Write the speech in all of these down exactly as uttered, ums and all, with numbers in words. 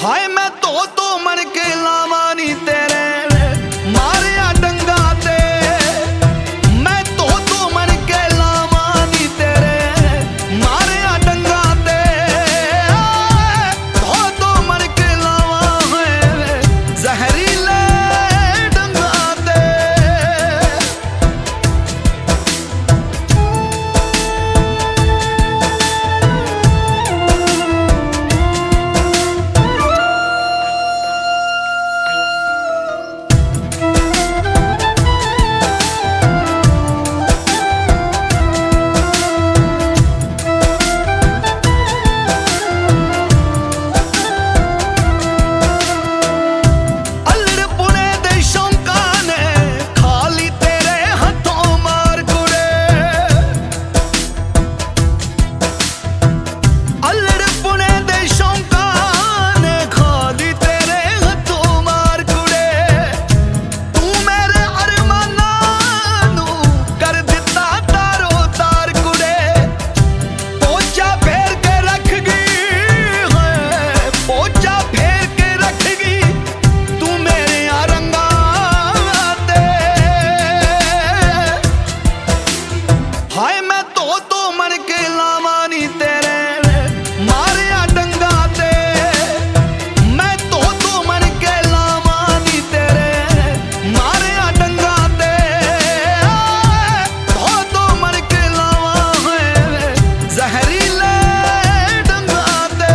हाय मैं तो तो मन के लावा नी तेरे मारिया डंगा ते। मैं तो तो मन के लावा नी तेरे मारिया डंगा ते। तो तो मन के लावा है जहरीले डंगा ते। हाय मैं तो तो मन के लावा नी तेरे मारिया डंगा ते। मैं तो तो मन के लावा नी तेरे मारिया डंगा ते। तो तो मन के लावा है जहरीले डंगा ते।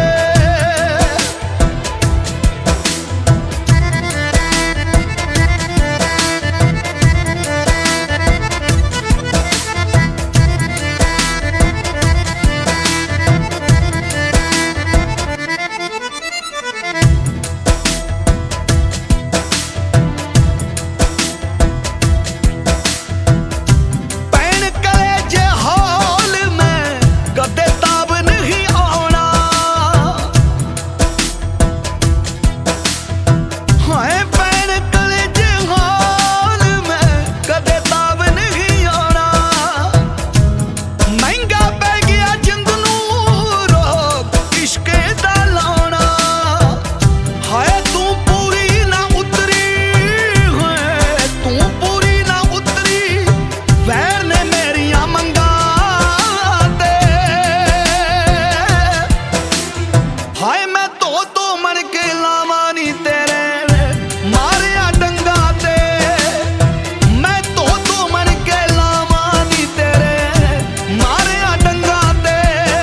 हाय मैं तो तो मन के लावा नी तेरे मारिया डंगा ते। मैं तो तो मन के लावा नी तेरे मारिया डंगा ते।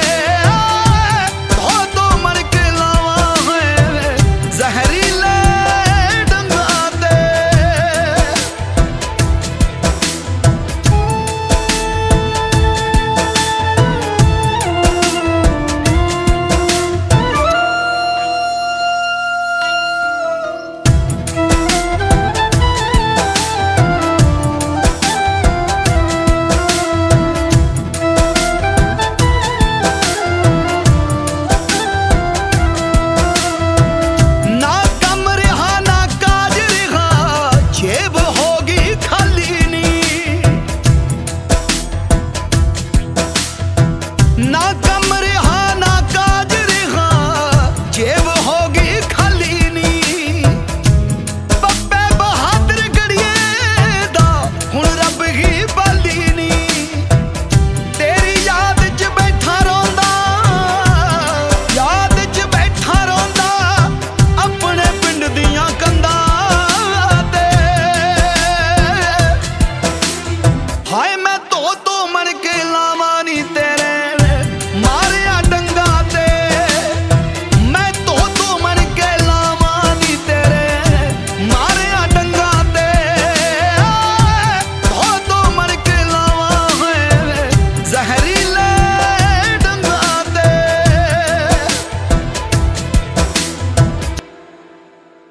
तो तो मन के लावा है जहरीले डंगा ते। ना कम रिहा ना काज रिहा जेब होगी खाली नी। पप्पे बहादुर गड़िए दा हुण रब ही बाली नी। तेरी याद च बैठा रोंदा याद च बैठा रोंदा अपने पिंड दियां कंधां ते। हाय मैं तो तो मन के लावा नी ते